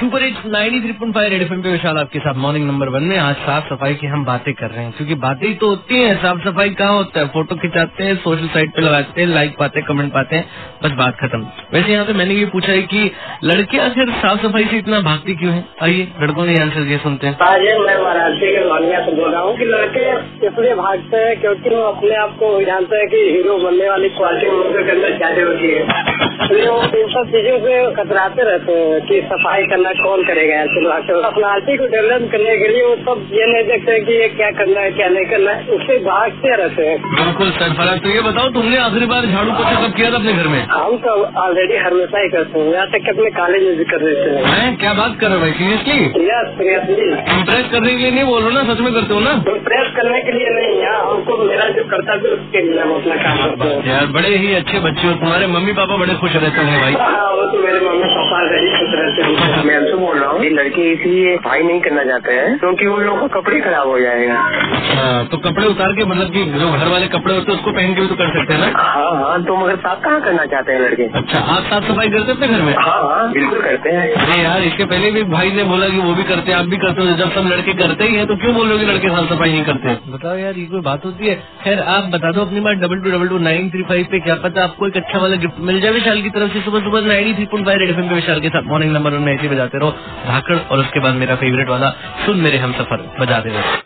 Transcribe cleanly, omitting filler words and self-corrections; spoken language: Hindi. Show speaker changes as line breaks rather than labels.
सुपर हिट्स 93.5 रेड एफएम पे विशाल आपके साथ मॉर्निंग नंबर 1 में। आज साफ सफाई की हम बातें कर रहे हैं, क्योंकि बातें ही तो होती हैं, साफ सफाई कहाँ होता है। फोटो खिंचाते हैं, सोशल साइट पे लगाते हैं, लाइक पाते हैं, कमेंट पाते हैं, बस बात खत्म। वैसे यहाँ पे मैंने ये पूछा है कि लड़के आखिर साफ सफाई से इतना भागती क्यों है? आइए लड़कों ने आंसर दिया, सुनते हैं।
मैं वाराणसी के लोनिया से बोल रहा हूँ कि लड़के इसलिए भागते हैं क्योंकि वो अपने आप को जानते हैं कि हीरो बनने वाली क्वालिटी उनके अंदर ज्यादा होती है। वो इन सब चीजों से कतराते रहते हैं कि सफाई करना कौन करेगा। पर्सनालिटी को डेवलप करने के लिए वो सब ये नहीं देखते कि ये क्या करना है क्या नहीं करना है, उससे भागते रहते हैं।
बिल्कुल सरफराज, तो ये बताओ तुमने आखिरी बार झाड़ू पोछा कब किया था अपने घर में?
हम तो ऑलरेडी हमेशा ही करते हैं, यहाँ तक अपने कॉलेज में भी कर देते हैं।
क्या बात कर रहे हो भाई, सीरियसली?
सीरियसली
इम्प्रेस करने के लिए नहीं बोल रहे ना, सच में करते हो ना?
इम्प्रेस करने के लिए नहीं है, हमको मेरा जो कर्तव्य उसके लिए हम अपना काम करते हैं।
यार बड़े ही अच्छे बच्चे हो, तुम्हारे मम्मी पापा बड़े खुश रहते होंगे भाई।
हाँ, वो तो मेरे मम्मी पापा ही खुश रहते हैं।
मैं तो बोल रहा हूँ लड़के इसलिए सफाई नहीं करना चाहते हैं क्योंकि उन लोगों का कपड़े खराब हो जाएगा।
हाँ, तो कपड़े उतार के, मतलब कि जो घर वाले कपड़े होते हैं उसको पहन के भी तो कर सकते हैं ना?
हाँ, तो मगर साफ कहाँ करना चाहते हैं लड़के?
अच्छा, आप साफ सफाई करते अपने घर में?
हाँ, बिल्कुल करते हैं।
अरे यार, इसके पहले भी भाई ने बोला कि वो भी करते हैं, आप भी करते हो। जब सब लड़के करते ही हैं तो क्यों बोल रहे हो कि लड़के साफ सफाई नहीं करते? बताओ यार, ये कोई बात होती है? खैर आप बता दो अपनी बात 22222935 पे, क्या पता आपको एक अच्छा वाला गिफ्ट मिल जाए विशाल की तरफ से। सुबह सुबह 93.5 रेड एफएम पे विशाल के साथ मॉर्निंग नंबर 1 में ऐसे बजाते रहो, भाकड़, और उसके बाद मेरा फेवरेट वाला सुन मेरे हम सफर बजाते रहो।